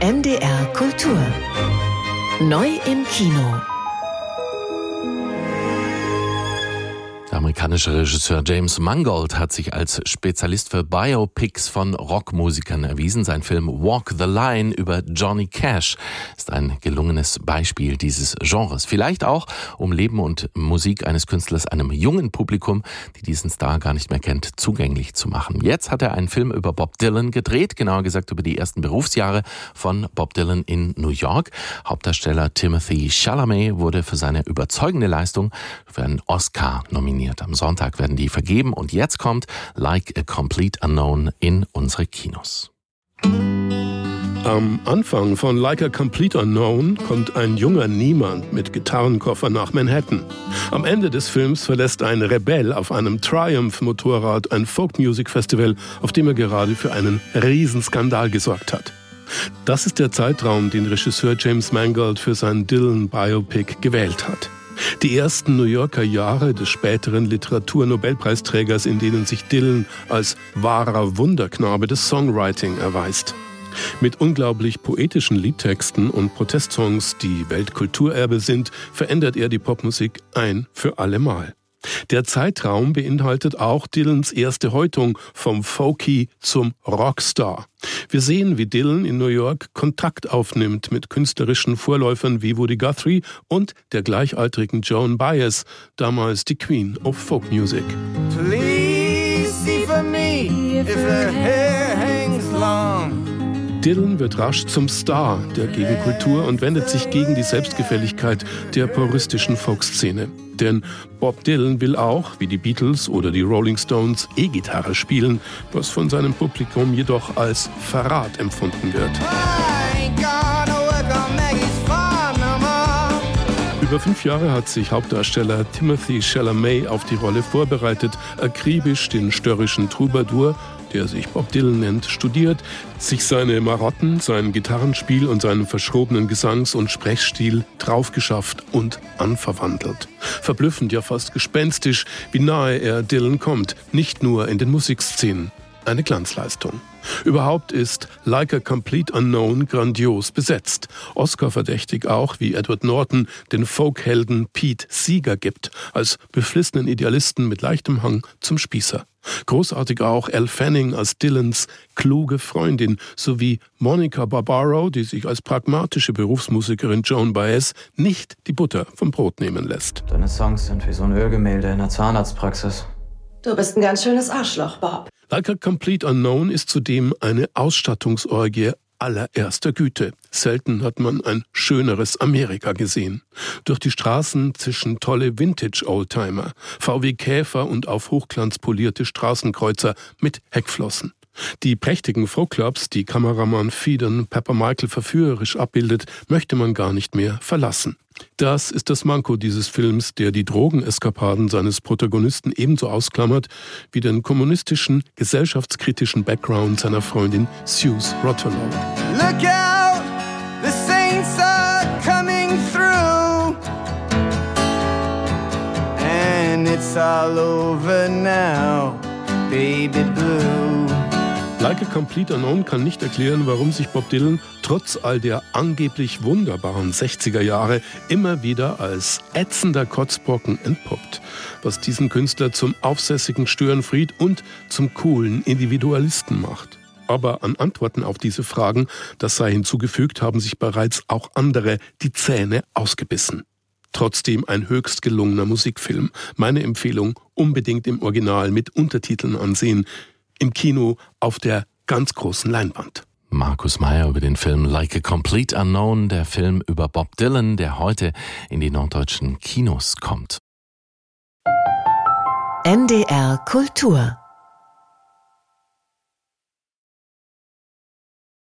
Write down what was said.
NDR Kultur. Neu im Kino. Der amerikanische Regisseur James Mangold hat sich als Spezialist für Biopics von Rockmusikern erwiesen. Sein Film Walk the Line über Johnny Cash ist ein gelungenes Beispiel dieses Genres. Vielleicht auch, um Leben und Musik eines Künstlers einem jungen Publikum, die diesen Star gar nicht mehr kennt, zugänglich zu machen. Jetzt hat er einen Film über Bob Dylan gedreht, genauer gesagt über die ersten Berufsjahre von Bob Dylan in New York. Hauptdarsteller Timothée Chalamet wurde für seine überzeugende Leistung für einen Oscar nominiert. Am Sonntag werden die vergeben und jetzt kommt Like a Complete Unknown in unsere Kinos. Am Anfang von Like a Complete Unknown kommt ein junger Niemand mit Gitarrenkoffer nach Manhattan. Am Ende des Films verlässt ein Rebell auf einem Triumph-Motorrad ein Folk-Music-Festival, auf dem er gerade für einen Riesenskandal gesorgt hat. Das ist der Zeitraum, den Regisseur James Mangold für sein Dylan-Biopic gewählt hat. Die ersten New Yorker Jahre des späteren Literaturnobelpreisträgers, in denen sich Dylan als wahrer Wunderknabe des Songwriting erweist. Mit unglaublich poetischen Liedtexten und Protestsongs, die Weltkulturerbe sind, verändert er die Popmusik ein für alle Mal. Der Zeitraum beinhaltet auch Dylans erste Häutung vom Folkie zum Rockstar. Wir sehen, wie Dylan in New York Kontakt aufnimmt mit künstlerischen Vorläufern wie Woody Guthrie und der gleichaltrigen Joan Baez, damals die Queen of Folk Music. Please see for me if her hair hangs long. Dylan wird rasch zum Star der Gegenkultur und wendet sich gegen die Selbstgefälligkeit der puristischen Folkszene. Denn Bob Dylan will auch, wie die Beatles oder die Rolling Stones, E-Gitarre spielen, was von seinem Publikum jedoch als Verrat empfunden wird. Über 5 Jahre hat sich Hauptdarsteller Timothée Chalamet auf die Rolle vorbereitet, akribisch den störrischen Troubadour, der sich Bob Dylan nennt, studiert, sich seine Marotten, sein Gitarrenspiel und seinen verschrobenen Gesangs- und Sprechstil draufgeschafft und anverwandelt. Verblüffend, ja fast gespenstisch, wie nahe er Dylan kommt, nicht nur in den Musikszenen. Eine Glanzleistung. Überhaupt ist Like a Complete Unknown grandios besetzt. Oscar-verdächtig auch, wie Edward Norton den Folkhelden Pete Seeger gibt, als beflissenen Idealisten mit leichtem Hang zum Spießer. Großartig auch Elle Fanning als Dylans kluge Freundin, sowie Monica Barbaro, die sich als pragmatische Berufsmusikerin Joan Baez nicht die Butter vom Brot nehmen lässt. Deine Songs sind wie so ein Ölgemälde in der Zahnarztpraxis. Du bist ein ganz schönes Arschloch, Bob. Like a Complete Unknown ist zudem eine Ausstattungsorgie allererster Güte. Selten hat man ein schöneres Amerika gesehen. Durch die Straßen zischen tolle Vintage-Oldtimer, VW Käfer und auf Hochglanz polierte Straßenkreuzer mit Heckflossen. Die prächtigen Folkclubs, die Kameramann Phelan Pepper Michael verführerisch abbildet, möchte man gar nicht mehr verlassen. Das ist das Manko dieses Films, der die Drogeneskapaden seines Protagonisten ebenso ausklammert wie den kommunistischen, gesellschaftskritischen Background seiner Freundin Suze Rotolo. Look out, the saints are coming through, and it's all over now, baby blue. Like a Complete Unknown kann nicht erklären, warum sich Bob Dylan trotz all der angeblich wunderbaren 60er Jahre immer wieder als ätzender Kotzbrocken entpuppt, was diesen Künstler zum aufsässigen Störenfried und zum coolen Individualisten macht. Aber an Antworten auf diese Fragen, das sei hinzugefügt, haben sich bereits auch andere die Zähne ausgebissen. Trotzdem ein höchst gelungener Musikfilm. Meine Empfehlung, unbedingt im Original mit Untertiteln ansehen. Im Kino auf der ganz großen Leinwand. Markus Meyer über den Film Like a Complete Unknown, der Film über Bob Dylan, der heute in die norddeutschen Kinos kommt. NDR Kultur